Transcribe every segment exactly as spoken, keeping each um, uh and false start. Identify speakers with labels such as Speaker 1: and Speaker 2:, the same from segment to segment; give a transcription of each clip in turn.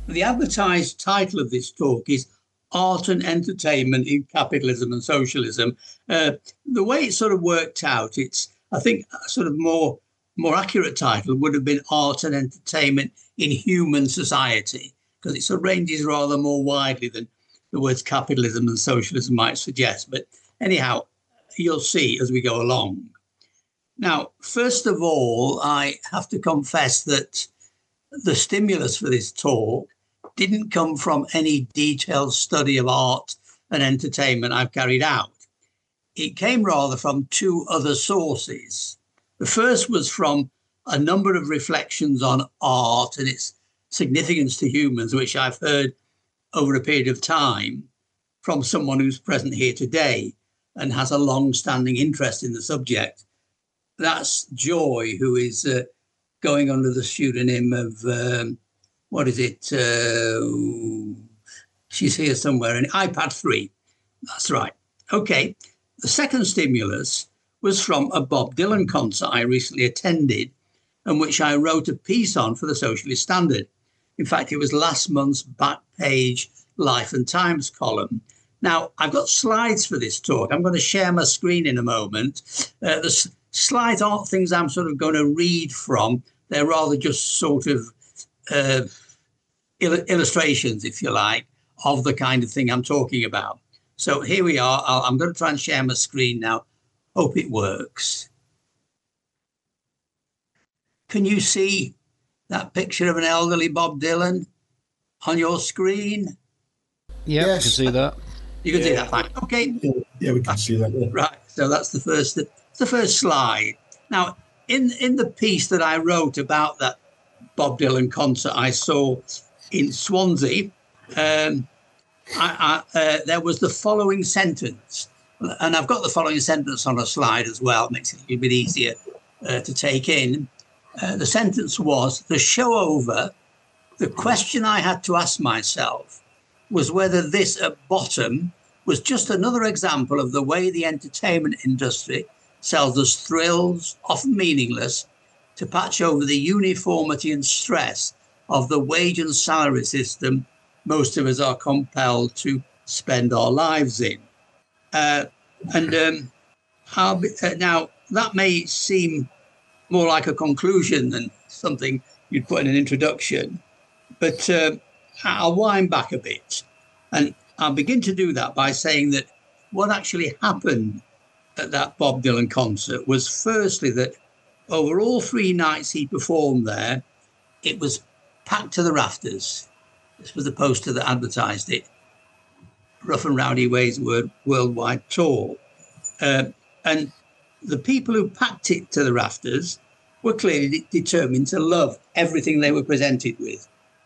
Speaker 1: The advertised title of this talk is Art and Entertainment in Capitalism and Socialism. Uh, the way it sort of worked out, it's, I think, a sort of more, more accurate title would have been Art and Entertainment in Human Society, because it sort of ranges rather more widely than the words capitalism and socialism might suggest. But anyhow, you'll see as we go along. Now, first of all, I have to confess that the stimulus for this talk didn't come from any detailed study of art and entertainment I've carried out. It came rather from two other sources. The first was from a number of reflections on art and its significance to humans, which I've heard over a period of time from someone who's present here today and has a long-standing interest in the subject. That's Joy, who is uh, going under the pseudonym of, um, what is it? Uh, she's here somewhere, in iPad three. That's right. Okay. The second stimulus was from a Bob Dylan concert I recently attended and which I wrote a piece on for the Socialist Standard. In fact, it was last month's back page Life and Times column. Now, I've got slides for this talk. I'm going to share my screen in a moment. Uh, the s- slides aren't things I'm sort of going to read from. They're rather just sort of uh, il- illustrations, if you like, of the kind of thing I'm talking about. So here we are. I'll, I'm going to try and share my screen now. Hope it works. Can you see that picture of an elderly Bob Dylan on your screen?
Speaker 2: Yeah, yes. I can see that.
Speaker 1: You can
Speaker 3: yeah.
Speaker 1: see that, fine. Okay.
Speaker 3: Yeah, we can see that. Yeah.
Speaker 1: Right. So that's the first, the first slide. Now, in in the piece that I wrote about that Bob Dylan concert I saw in Swansea, um, I, I, uh, there was the following sentence, and I've got the following sentence on a slide as well. It makes it a little bit easier uh, to take in. Uh, the sentence was, the show over, the question I had to ask myself was whether this at bottom was just another example of the way the entertainment industry sells us thrills, often meaningless, to patch over the uniformity and stress of the wage and salary system most of us are compelled to spend our lives in. Uh, and um, I'll be, uh, now, that may seem more like a conclusion than something you'd put in an introduction, but uh, I'll wind back a bit. And I'll begin to do that by saying that what actually happened at that Bob Dylan concert was firstly that over all three nights he performed there, it was packed to the rafters. This was the poster that advertised it. Rough and Rowdy Ways Worldwide Tour. Uh, and the people who packed it to the rafters were clearly de- determined to love everything they were presented with.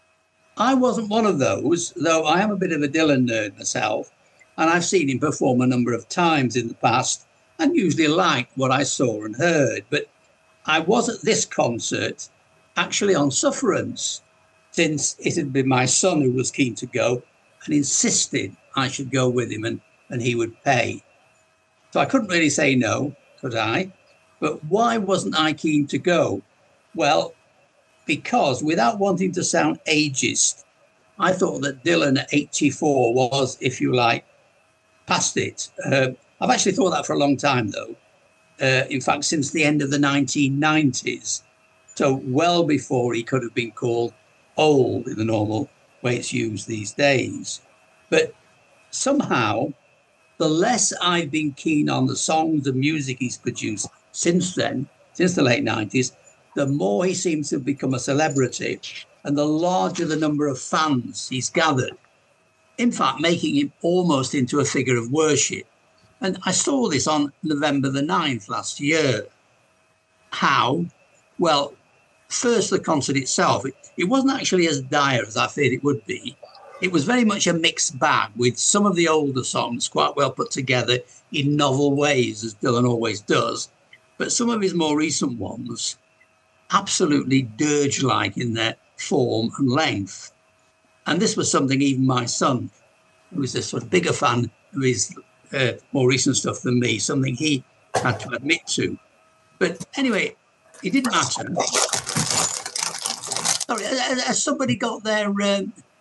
Speaker 1: I wasn't one of those, though I am a bit of a Dylan nerd myself, and I've seen him perform a number of times in the past and usually liked what I saw and heard. But I was at this concert actually on sufferance, since it had been my son who was keen to go and insisted I should go with him and, and he would pay. So I couldn't really say no, could I? But why wasn't I keen to go? Well, because without wanting to sound ageist, I thought that Dylan at eighty-four was, if you like, past it. Uh, I've actually thought that for a long time, though. Uh, in fact, since the end of the nineteen nineties. So well before he could have been called old in the normal way it's used these days. But somehow, the less I've been keen on the songs and music he's produced since then, since the late nineties, the more he seems to have become a celebrity and the larger the number of fans he's gathered. In fact, making him almost into a figure of worship. And I saw this on November the ninth last year. How? Well, first, the concert itself, it, it wasn't actually as dire as I feared it would be. It was very much a mixed bag with some of the older songs quite well put together in novel ways, as Dylan always does. But some of his more recent ones, absolutely dirge-like in their form and length. And this was something even my son, who was a sort of bigger fan of his uh, more recent stuff than me, something he had to admit to. But anyway, it didn't matter. Sorry, has somebody got their um,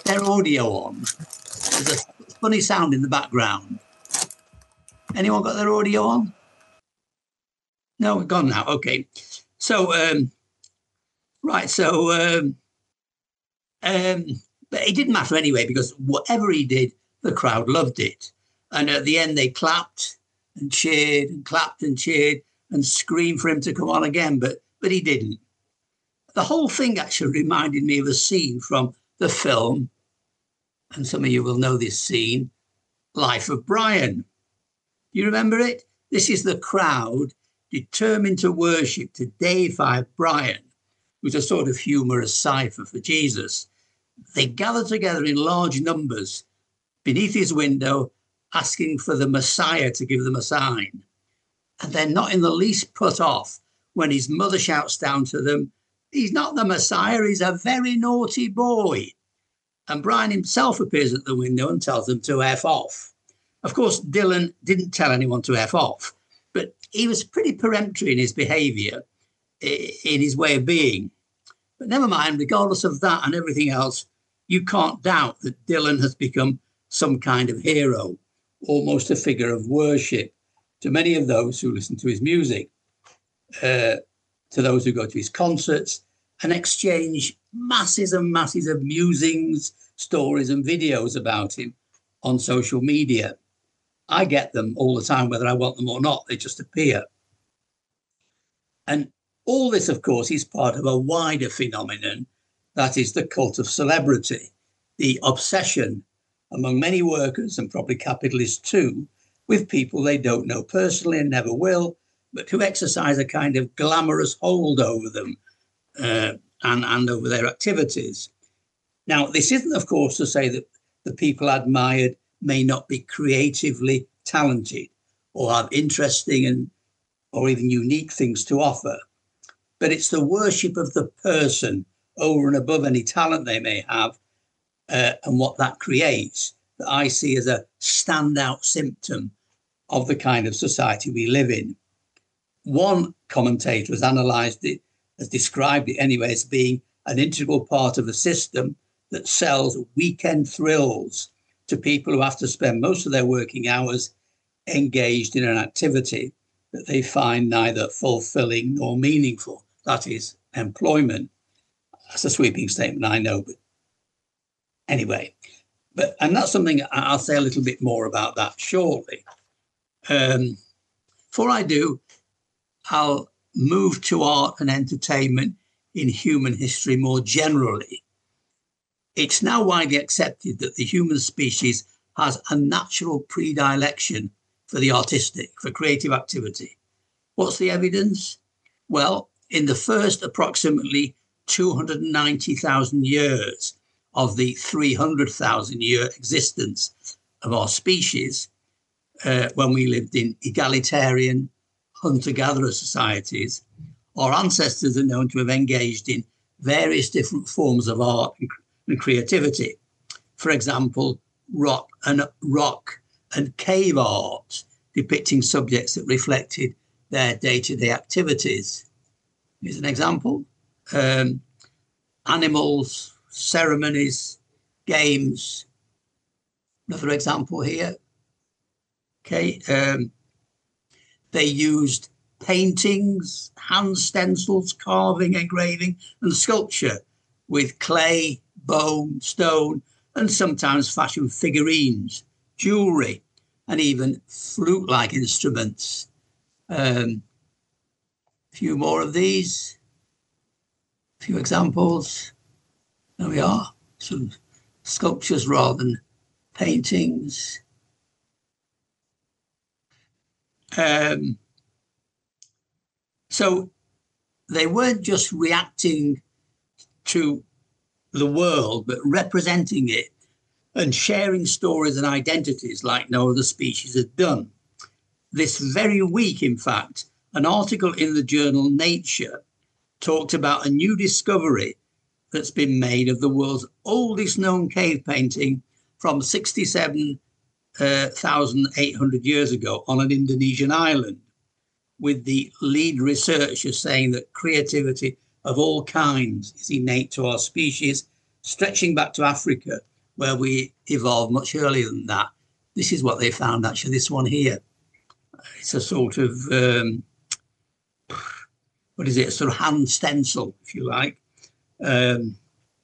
Speaker 1: their audio on. There's a funny sound in the background. Anyone got their audio on? No, we're gone now. Okay. So, um, right. So, um, um, but it didn't matter anyway, because whatever he did, the crowd loved it. And at the end, they clapped and cheered and clapped and cheered and screamed for him to come on again. But, but he didn't. The whole thing actually reminded me of a scene from the film, and some of you will know this scene, Life of Brian. You remember it? This is the crowd determined to worship, to deify Brian, who's a sort of humorous cipher for Jesus. They gather together in large numbers beneath his window, asking for the Messiah to give them a sign. And they're not in the least put off when his mother shouts down to them, "He's not the Messiah, he's a very naughty boy." And Brian himself appears at the window and tells them to F off. Of course, Dylan didn't tell anyone to F off, but he was pretty peremptory in his behaviour, in his way of being. But never mind, regardless of that and everything else, you can't doubt that Dylan has become some kind of hero, almost a figure of worship to many of those who listen to his music, uh, to those who go to his concerts and exchange masses and masses of musings, stories and videos about him on social media. I get them all the time, whether I want them or not. They just appear. And all this, of course, is part of a wider phenomenon, that is the cult of celebrity, the obsession among many workers, and probably capitalists too, with people they don't know personally and never will, but who exercise a kind of glamorous hold over them uh, and, and over their activities. Now, this isn't, of course, to say that the people admired may not be creatively talented or have interesting and or even unique things to offer, but it's the worship of the person over and above any talent they may have, uh, and what that creates, that I see as a standout symptom of the kind of society we live in. One commentator has analysed it, has described it anyway, as being an integral part of a system that sells weekend thrills to people who have to spend most of their working hours engaged in an activity that they find neither fulfilling nor meaningful. That is employment. That's a sweeping statement, I know, but anyway. But and that's something I'll say a little bit more about that shortly. Um, before I do, I'll move to art and entertainment in human history more generally. It's now widely accepted that the human species has a natural predilection for the artistic, for creative activity. What's the evidence? Well, in the first approximately two hundred ninety thousand years of the three hundred thousand year existence of our species, uh, when we lived in egalitarian hunter-gatherer societies, our ancestors are known to have engaged in various different forms of art and and creativity. For example, rock and rock and cave art, depicting subjects that reflected their day-to-day activities. Here's an example. Um, animals, ceremonies, games. Another example here. Okay. Um, they used paintings, hand stencils, carving, engraving, and sculpture with clay, bone, stone, and sometimes fashion figurines, jewellery, and even flute-like instruments. Um, a few more of these, a few examples. There we are, some sculptures rather than paintings. Um, so they weren't just reacting to the world, but representing it and sharing stories and identities like no other species had done. This very week, in fact, an article in the journal Nature talked about a new discovery that's been made of the world's oldest known cave painting from sixty-seven thousand eight hundred years ago on an Indonesian island, with the lead researcher saying that creativity of all kinds is innate to our species, stretching back to Africa where we evolved much earlier than that. This is what they found, actually, this one here. It's a sort of, um, what is it, a sort of hand stencil, if you like. Um,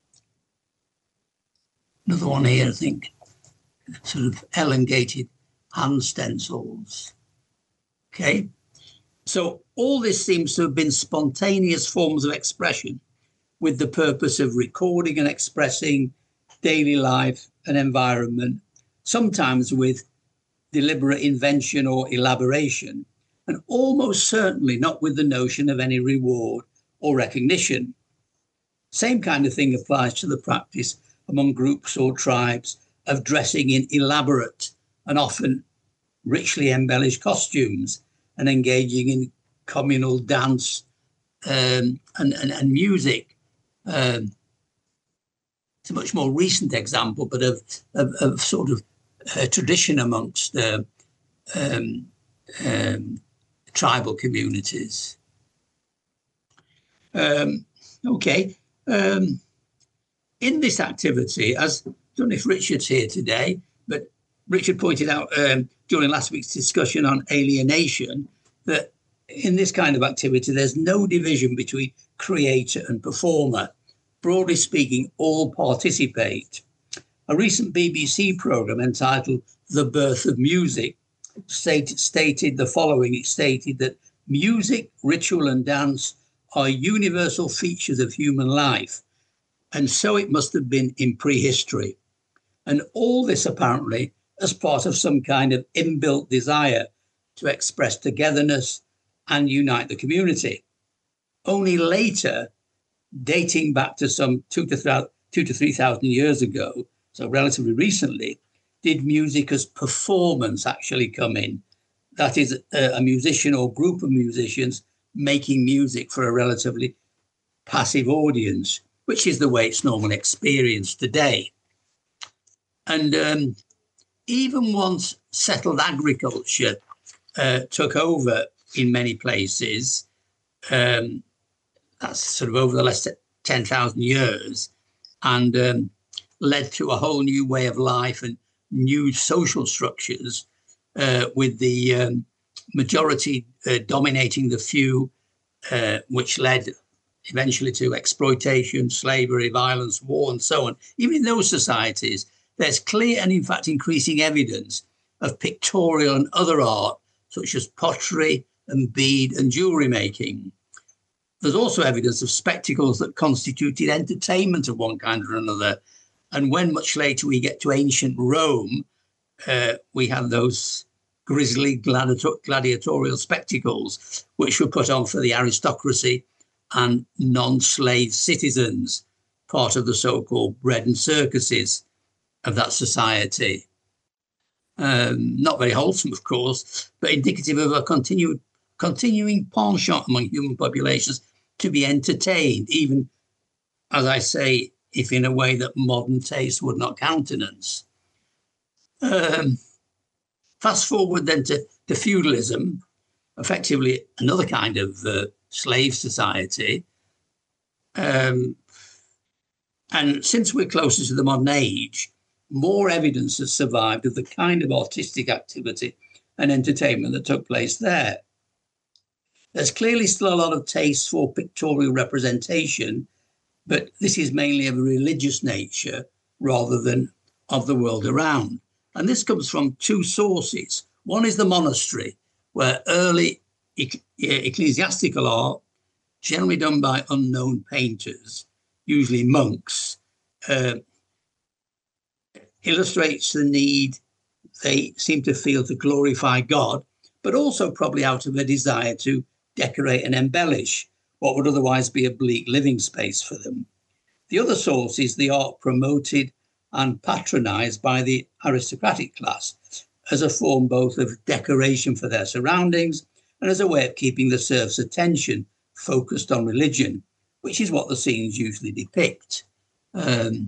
Speaker 1: another one here, I think, sort of elongated hand stencils. Okay, so all this seems to have been spontaneous forms of expression with the purpose of recording and expressing daily life and environment, sometimes with deliberate invention or elaboration, and almost certainly not with the notion of any reward or recognition. Same kind of thing applies to the practice among groups or tribes of dressing in elaborate and often richly embellished costumes and engaging in communal dance um, and, and, and music. Um, it's a much more recent example, but of, of, of sort of uh, tradition amongst uh, um, um, tribal communities. Um, okay. Um, in this activity, as I don't know if Richard's here today, but Richard pointed out um, during last week's discussion on alienation that in this kind of activity, there's no division between creator and performer. Broadly speaking, all participate. A recent B B C programme entitled The Birth of Music stated, stated the following. It stated that music, ritual and dance are universal features of human life, and so it must have been in prehistory. And all this apparently as part of some kind of inbuilt desire to express togetherness and unite the community. Only later, dating back to some two to, th- two to three thousand years ago, so relatively recently, did music as performance actually come in. That is, a, a musician or group of musicians making music for a relatively passive audience, which is the way it's normally experienced today. And um, even once settled agriculture uh, took over in many places, um, that's sort of over the last ten thousand years, and um, led to a whole new way of life and new social structures, uh, with the um, majority uh, dominating the few, uh, which led eventually to exploitation, slavery, violence, war, and so on. Even in those societies, there's clear and, in fact, increasing evidence of pictorial and other art, such as pottery and bead and jewellery making. There's also evidence of spectacles that constituted entertainment of one kind or another. And when much later we get to ancient Rome, uh, we have those grisly gladiator- gladiatorial spectacles, which were put on for the aristocracy and non-slave citizens, part of the so-called bread and circuses of that society. Um, not very wholesome, of course, but indicative of a continued, continuing penchant among human populations to be entertained, even, as I say, if in a way that modern taste would not countenance. Um, fast forward then to, to feudalism, effectively another kind of uh, slave society. Um, and since we're closer to the modern age, more evidence has survived of the kind of artistic activity and entertainment that took place there. There's clearly still a lot of taste for pictorial representation, but this is mainly of a religious nature rather than of the world around. And this comes from two sources. One is the monastery, where early ec- ecclesiastical art, generally done by unknown painters, usually monks, uh, illustrates the need they seem to feel to glorify God, but also probably out of a desire to decorate and embellish what would otherwise be a bleak living space for them. The other source is the art promoted and patronised by the aristocratic class as a form both of decoration for their surroundings and as a way of keeping the serfs' attention focused on religion, which is what the scenes usually depict. Um,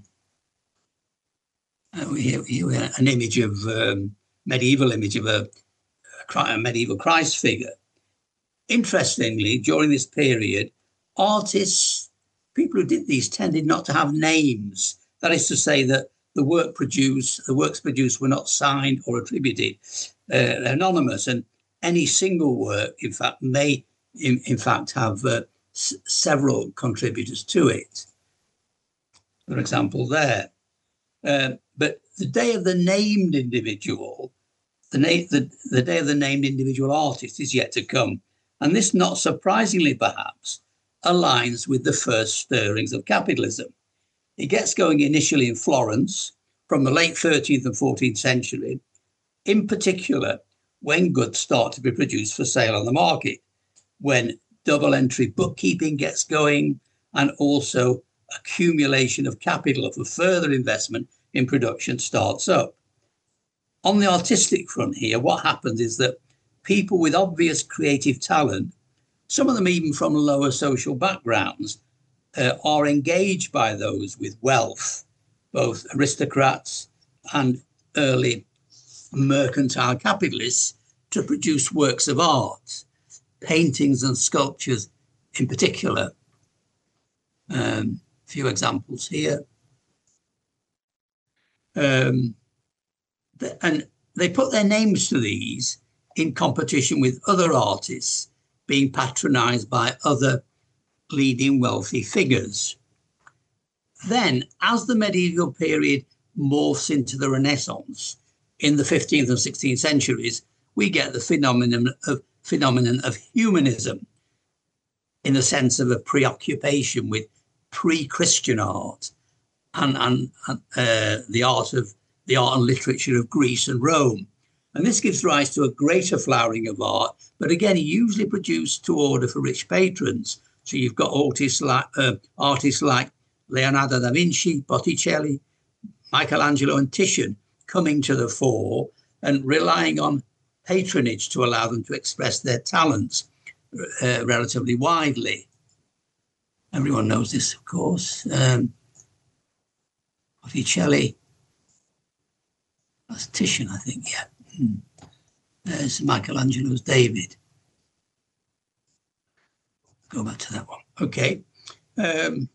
Speaker 1: uh, we have, we have an image of um, medieval image of a, a medieval Christ figure. Interestingly, during this period, artists, people who did these tended not to have names. That is to say that the work produced, the works produced were not signed or attributed, uh, anonymous, and any single work, in fact, may in, in fact have uh, s- several contributors to it. For example, there. Uh, but the day of the named individual, the, na- the, the day of the named individual artist is yet to come. And this, not surprisingly perhaps, aligns with the first stirrings of capitalism. It gets going initially in Florence from the late thirteenth and fourteenth century, in particular when goods start to be produced for sale on the market, when double entry bookkeeping gets going, and also accumulation of capital for further investment in production starts up. On the artistic front here, what happens is that people with obvious creative talent, some of them even from lower social backgrounds, uh, are engaged by those with wealth, both aristocrats and early mercantile capitalists, to produce works of art, paintings and sculptures in particular. Um, a few examples here. Um, and they put their names to these in competition with other artists being patronized by other leading wealthy figures. Then, as the medieval period morphs into the Renaissance in the fifteenth and sixteenth centuries, we get the phenomenon of phenomenon of humanism, in the sense of a preoccupation with pre-Christian art and, and uh, the art of the art and literature of Greece and Rome. And this gives rise to a greater flowering of art, but again, usually produced to order for rich patrons. So you've got artists like, uh, artists like Leonardo da Vinci, Botticelli, Michelangelo and Titian coming to the fore and relying on patronage to allow them to express their talents uh, relatively widely. Everyone knows this, of course. Um, Botticelli, that's Titian, I think, yeah. Hmm. There's Michelangelo's David. Go back to that one. Okay. Um,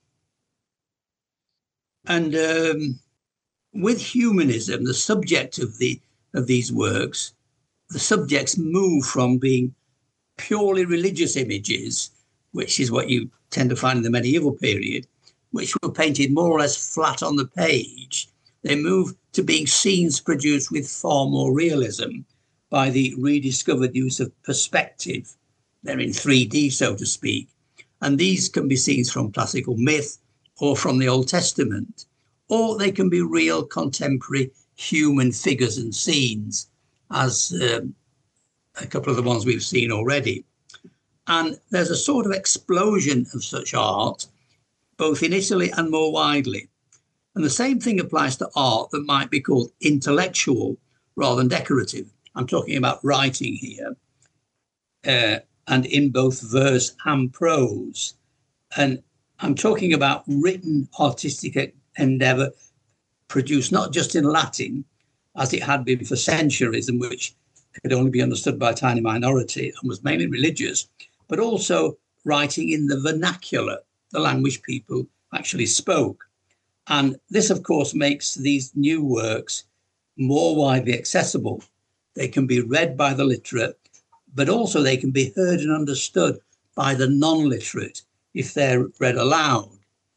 Speaker 1: and um, with humanism, the subject of the of these works, the subjects move from being purely religious images, which is what you tend to find in the medieval period, which were painted more or less flat on the page. They move to being scenes produced with far more realism by the rediscovered use of perspective. They're in three D, so to speak. And these can be scenes from classical myth or from the Old Testament, or they can be real contemporary human figures and scenes, as um, a couple of the ones we've seen already. And there's a sort of explosion of such art, both in Italy and more widely. And the same thing applies to art that might be called intellectual rather than decorative. I'm talking about writing here, uh, and in both verse and prose. And I'm talking about written artistic endeavour produced not just in Latin, as it had been for centuries, and which could only be understood by a tiny minority and was mainly religious, but also writing in the vernacular, the language people actually spoke. And this, of course, makes these new works more widely accessible. They can be read by the literate, but also they can be heard and understood by the non-literate if they're read aloud.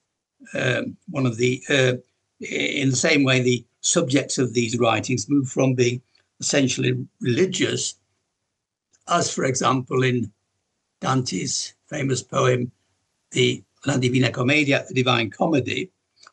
Speaker 1: Um, one of the, uh, in the same way, the subjects of these writings move from being essentially religious, as, for example, in Dante's famous poem, the La Divina Commedia, the Divine Comedy,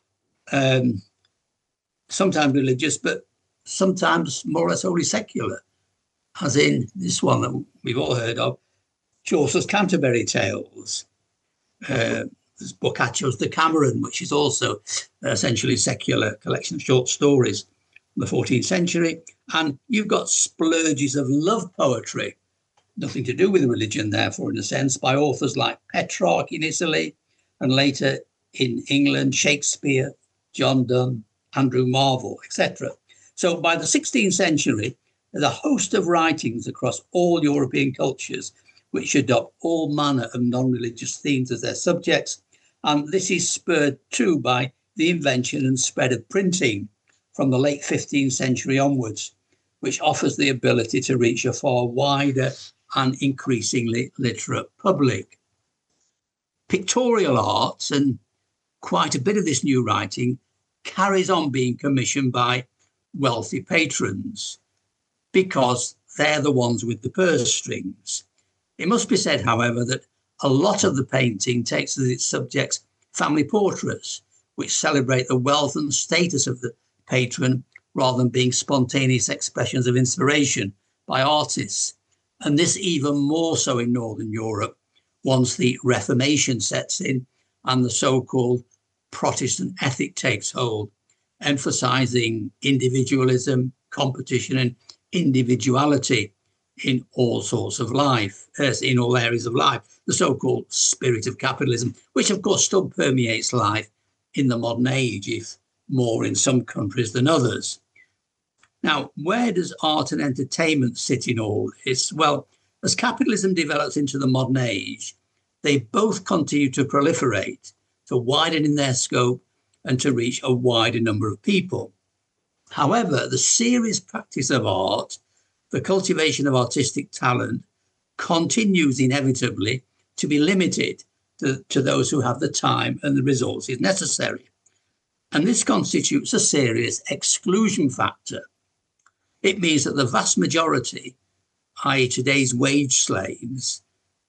Speaker 1: um, sometimes religious, but sometimes more or less wholly secular, as in this one that we've all heard of, Chaucer's Canterbury Tales. Uh, there's Boccaccio's Decameron, which is also essentially secular collection of short stories from the fourteenth century. And you've got splurges of love poetry, nothing to do with religion, therefore, in a sense, by authors like Petrarch in Italy, and later in England, Shakespeare, John Donne, Andrew Marvell, et cetera. So by the sixteenth century, there's a host of writings across all European cultures which adopt all manner of non-religious themes as their subjects. And this is spurred too by the invention and spread of printing, from the late fifteenth century onwards, which offers the ability to reach a far wider and increasingly literate public. Pictorial arts, and quite a bit of this new writing, carries on being commissioned by wealthy patrons because they're the ones with the purse strings. It must be said, however, that a lot of the painting takes as its subjects family portraits, which celebrate the wealth and status of the patron rather than being spontaneous expressions of inspiration by artists. And this even more so in Northern Europe, once the Reformation sets in and the so-called Protestant ethic takes hold, emphasizing individualism, competition and individuality in all sorts of life, as in all areas of life, the so-called spirit of capitalism, which of course still permeates life in the modern age, if more in some countries than others. Now, where does art and entertainment sit in all this? Well, as capitalism develops into the modern age, they both continue to proliferate, to widen in their scope and to reach a wider number of people. However, the serious practice of art, the cultivation of artistic talent, continues inevitably to be limited to, to those who have the time and the resources necessary. And this constitutes a serious exclusion factor. It means that the vast majority, that is today's wage slaves,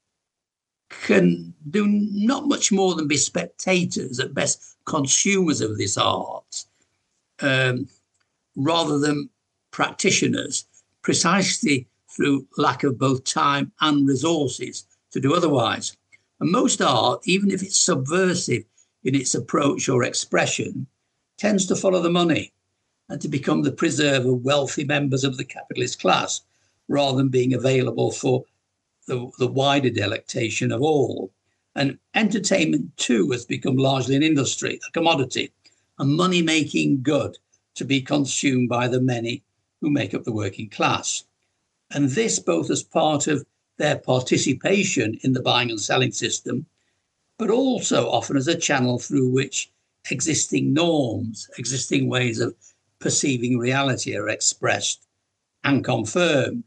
Speaker 1: can do not much more than be spectators, at best consumers of this art, um, rather than practitioners, precisely through lack of both time and resources to do otherwise. And most art, even if it's subversive in its approach or expression, tends to follow the money and to become the preserve of wealthy members of the capitalist class, rather than being available for the, the wider delectation of all. And entertainment, too, has become largely an industry, a commodity, a money-making good to be consumed by the many who make up the working class. And this both as part of their participation in the buying and selling system, but also often as a channel through which existing norms, existing ways of perceiving reality are expressed and confirmed.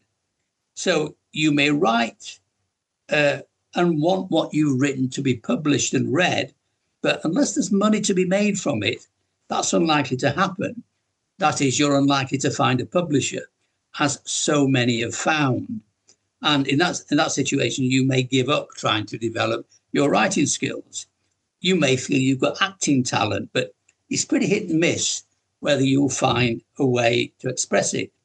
Speaker 1: So you may write uh, and want what you've written to be published and read, but unless there's money to be made from it, that's unlikely to happen. That is, you're unlikely to find a publisher, as so many have found. And in that, in that situation, you may give up trying to develop your writing skills. You may feel you've got acting talent, but it's pretty hit and miss whether you'll find a way to express it.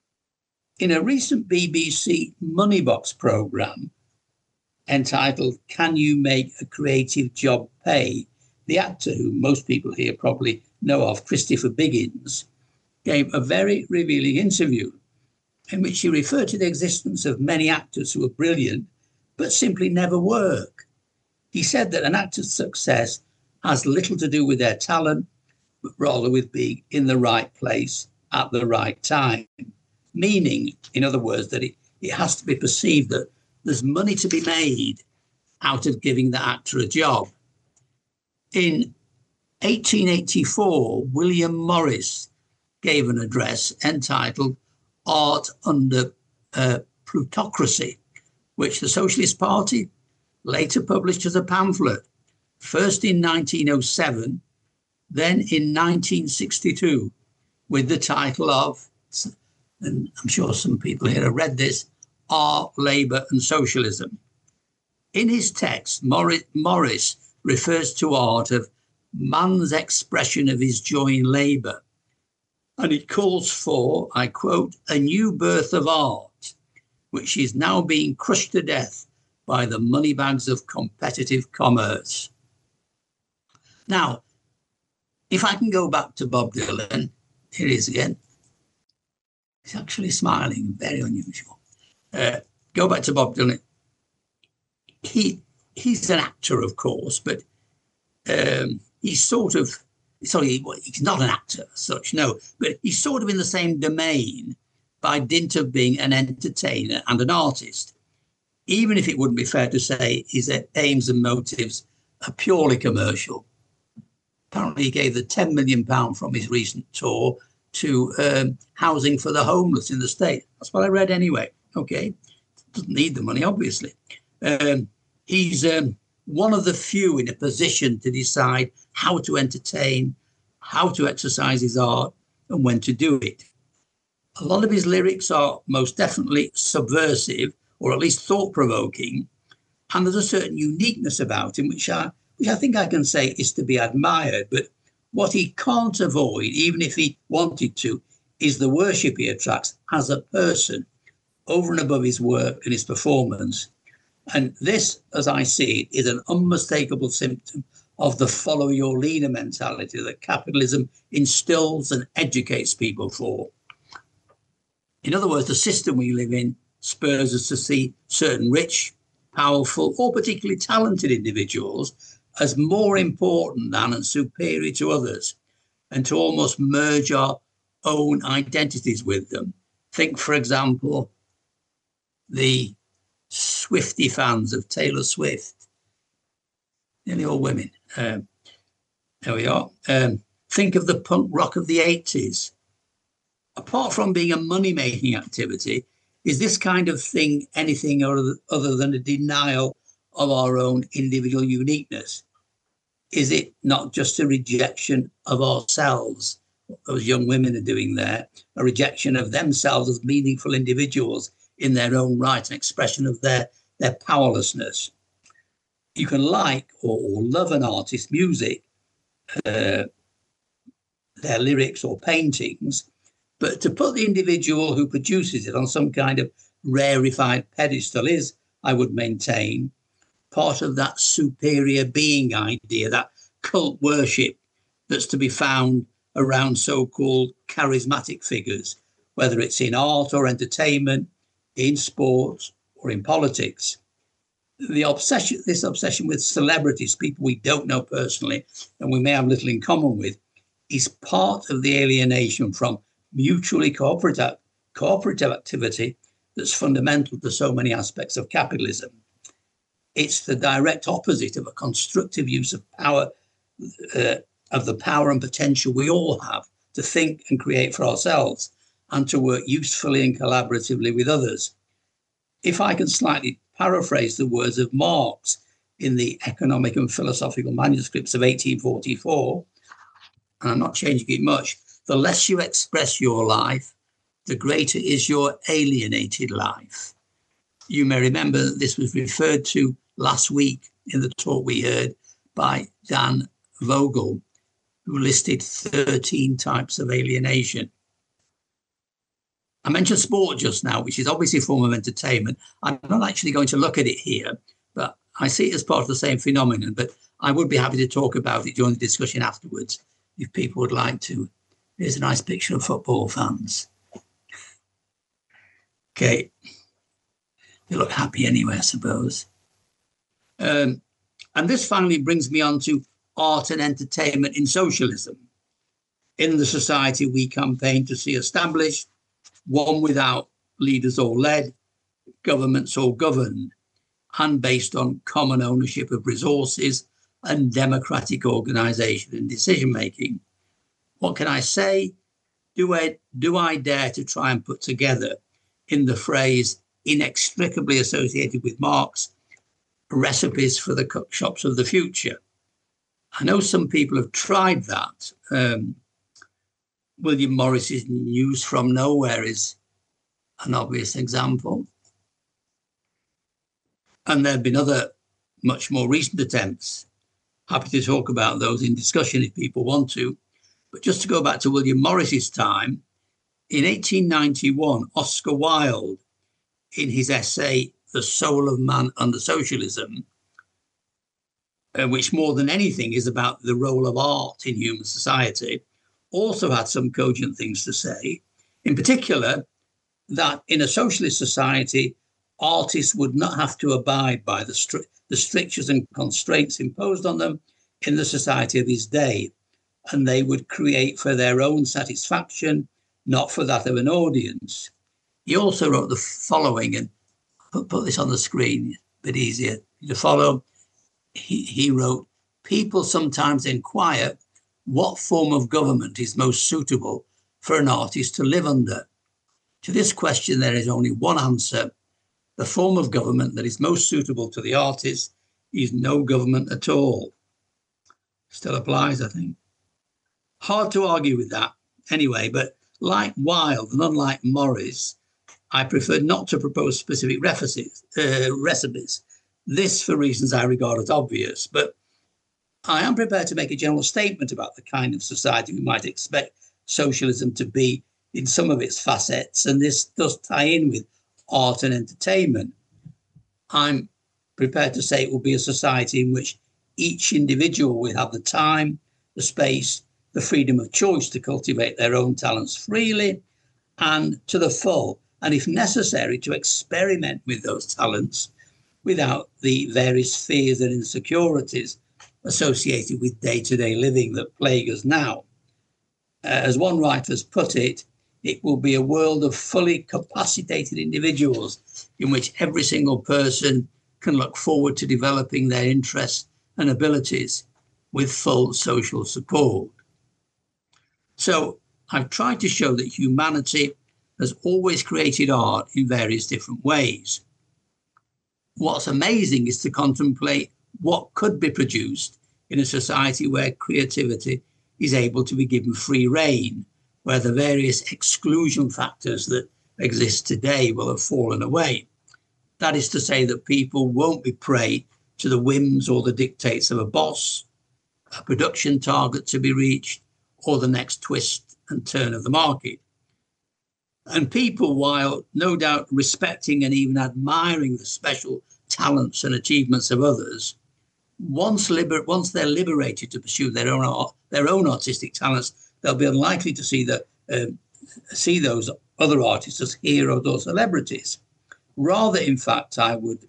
Speaker 1: In a recent B B C Moneybox programme entitled Can You Make a Creative Job Pay?, the actor, who most people here probably know of, Christopher Biggins, gave a very revealing interview in which he referred to the existence of many actors who are brilliant but simply never work. He said that an actor's success has little to do with their talent, but rather with being in the right place at the right time. Meaning, in other words, that it, it has to be perceived that there's money to be made out of giving the actor a job. In eighteen eighty-four, William Morris gave an address entitled Art Under uh, Plutocracy, which the Socialist Party later published as a pamphlet, first in nineteen oh seven, then in nineteen sixty-two, with the title of, and I'm sure some people here have read this, Art, Labour and Socialism. In his text, Morris, Morris refers to art of man's expression of his joy in labour, and it calls for, I quote, a new birth of art, which is now being crushed to death by the money bags of competitive commerce. Now, if I can go back to Bob Dylan, here he is again. He's actually smiling, very unusual. Uh, go back to Bob Dylan. He he's an actor, of course, but um, he's sort of, sorry, he's not an actor as such, no, but he's sort of in the same domain by dint of being an entertainer and an artist, even if it wouldn't be fair to say his aims and motives are purely commercial. Apparently he gave the ten million pounds from his recent tour to um, housing for the homeless in the state. That's what I read anyway. Okay, doesn't need the money, obviously. Um, he's um, one of the few in a position to decide how to entertain, how to exercise his art, and when to do it. A lot of his lyrics are most definitely subversive, or at least thought-provoking, and there's a certain uniqueness about him, which I, which I think I can say is to be admired. But what he can't avoid, even if he wanted to, is the worship he attracts as a person, over and above his work and his performance. And this, as I see it, is an unmistakable symptom of the follow your leader mentality that capitalism instills and educates people for. In other words, the system we live in spurs us to see certain rich, powerful, or particularly talented individuals as more important than and superior to others, and to almost merge our own identities with them. Think, for example, the Swiftie fans of Taylor Swift, nearly all women. Um, there we are. Um, think of the punk rock of the eighties. Apart from being a money-making activity, is this kind of thing anything other, other than a denial of our own individual uniqueness? Is it not just a rejection of ourselves, what those young women are doing there, a rejection of themselves as meaningful individuals in their own right, an expression of their, their powerlessness? You can like or, or love an artist's music, uh, their lyrics or paintings, but to put the individual who produces it on some kind of rarefied pedestal is, I would maintain, part of that superior being idea, that cult worship that's to be found around so-called charismatic figures, whether it's in art or entertainment, in sports or in politics. The obsession, this obsession with celebrities, people we don't know personally and we may have little in common with, is part of the alienation from mutually cooperative, cooperative activity that's fundamental to so many aspects of capitalism. It's the direct opposite of a constructive use of power, uh, of the power and potential we all have to think and create for ourselves and to work usefully and collaboratively with others. If I can slightly paraphrase the words of Marx in the Economic and Philosophical Manuscripts of eighteen forty-four, and I'm not changing it much, the less you express your life, the greater is your alienated life. You may remember that this was referred to last week in the talk we heard by Dan Vogel, who listed thirteen types of alienation. I mentioned sport just now, which is obviously a form of entertainment. I'm not actually going to look at it here, but I see it as part of the same phenomenon. But I would be happy to talk about it during the discussion afterwards, if people would like to. Here's a nice picture of football fans. Okay. They look happy anyway, I suppose. Um, and this finally brings me on to art and entertainment in socialism. In the society we campaign to see established, one without leaders or led, governments or governed, and based on common ownership of resources and democratic organisation and decision-making. What can I say? Do I, do I dare to try and put together, in the phrase inextricably associated with Marx, recipes for the cookshops of the future? I know some people have tried that. Um, William Morris's News from Nowhere is an obvious example. And there have been other much more recent attempts. Happy to talk about those in discussion if people want to. But just to go back to William Morris's time, in eighteen ninety-one, Oscar Wilde, in his essay, The Soul of Man Under Socialism, uh, which more than anything is about the role of art in human society, also had some cogent things to say. In particular, that in a socialist society, artists would not have to abide by the, stri- the strictures and constraints imposed on them in the society of his day, and they would create for their own satisfaction, not for that of an audience. He also wrote the following, and put, put this on the screen, a bit easier to follow. He, he wrote, "People sometimes inquire what form of government is most suitable for an artist to live under? To this question, there is only one answer. The form of government that is most suitable to the artist is no government at all. Still applies, I think. Hard to argue with that anyway, but like Wilde and unlike Morris, I prefer not to propose specific recipes, uh, recipes. This for reasons I regard as obvious, but I am prepared to make a general statement about the kind of society we might expect socialism to be in some of its facets, and this does tie in with art and entertainment. I'm prepared to say it will be a society in which each individual will have the time, the space, the freedom of choice to cultivate their own talents freely and to the full, and if necessary, to experiment with those talents without the various fears and insecurities associated with day-to-day living that plague us now. Uh, as one writer has put it, it will be a world of fully capacitated individuals in which every single person can look forward to developing their interests and abilities with full social support. So I've tried to show that humanity has always created art in various different ways. What's amazing is to contemplate what could be produced in a society where creativity is able to be given free rein, where the various exclusion factors that exist today will have fallen away. That is to say that people won't be prey to the whims or the dictates of a boss, a production target to be reached, or the next twist and turn of the market. And people, while no doubt respecting and even admiring the special talents and achievements of others, once, liber- once they're liberated to pursue their own art, their own artistic talents, they'll be unlikely to see the uh, see those other artists as heroes or celebrities. Rather, in fact, I would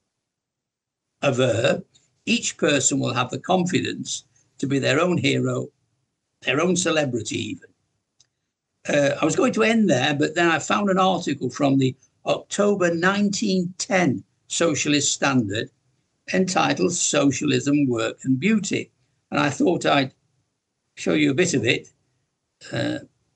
Speaker 1: aver, each person will have the confidence to be their own hero, their own celebrity even. Uh, I was going to end there, but then I found an article from the October nineteen ten Socialist Standard entitled Socialism, Work and Beauty. And I thought I'd show you a bit of it uh,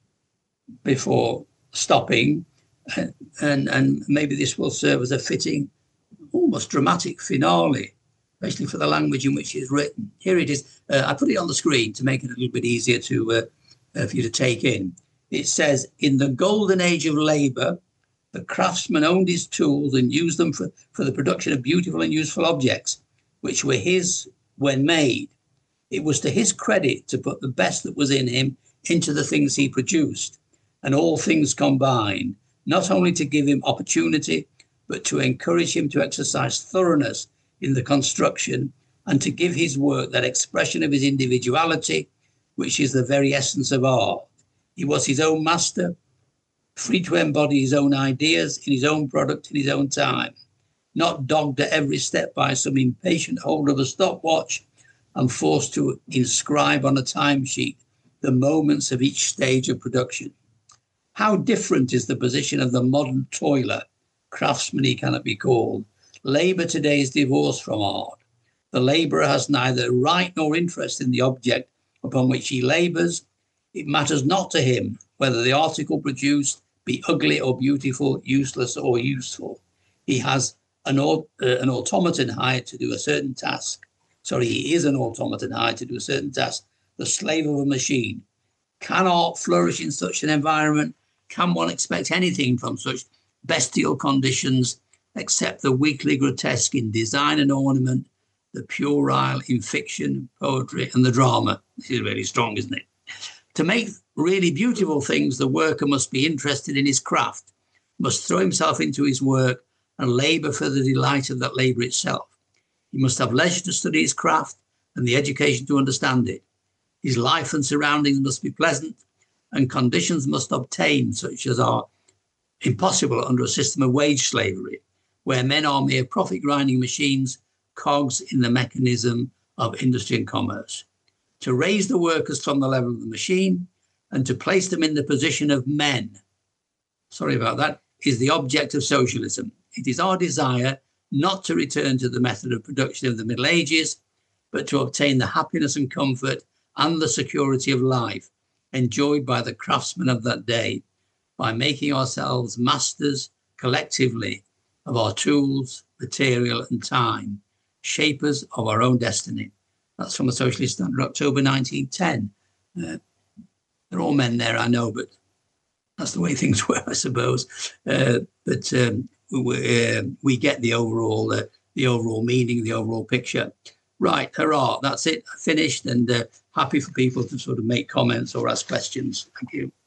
Speaker 1: before stopping. Uh, and, and maybe this will serve as a fitting, almost dramatic finale, especially for the language in which it's written. Here it is. Uh, I put it on the screen to make it a little bit easier to uh, uh, for you to take in. It says, in the golden age of labour, the craftsman owned his tools and used them for, for the production of beautiful and useful objects, which were his when made. It was to his credit to put the best that was in him into the things he produced, and all things combined, not only to give him opportunity, but to encourage him to exercise thoroughness in the construction and to give his work that expression of his individuality, which is the very essence of art. He was his own master, free to embody his own ideas in his own product in his own time, not dogged at every step by some impatient holder of a stopwatch and forced to inscribe on a timesheet the moments of each stage of production. How different is the position of the modern toiler, craftsman he cannot be called. Labour today is divorced from art. The labourer has neither right nor interest in the object upon which he labours. It matters not to him whether the article produced be ugly or beautiful, useless or useful. He has an, uh, an automaton hired to do a certain task. Sorry, he is an automaton hired to do a certain task, the slave of a machine. Can art flourish in such an environment? Can one expect anything from such bestial conditions except the weakly grotesque in design and ornament, the puerile in fiction, poetry and the drama? This is really strong, isn't it? To make really beautiful things, the worker must be interested in his craft, must throw himself into his work and labour for the delight of that labour itself. He must have leisure to study his craft and the education to understand it. His life and surroundings must be pleasant, and conditions must obtain such as are impossible under a system of wage slavery, where men are mere profit-grinding machines, cogs in the mechanism of industry and commerce. To raise the workers from the level of the machine and to place them in the position of men, sorry about that, is the object of socialism. It is our desire not to return to the method of production of the Middle Ages, but to obtain the happiness and comfort and the security of life enjoyed by the craftsmen of that day, by making ourselves masters collectively of our tools, material and time, shapers of our own destiny. That's from the Socialist Standard, October nineteen ten. Uh, they're all men there, I know, but that's the way things were, I suppose. Uh, but um, we, uh, we get the overall, uh, the overall meaning, the overall picture. Right, hurrah, that's it, finished, and uh, happy for people to sort of make comments or ask questions. Thank you.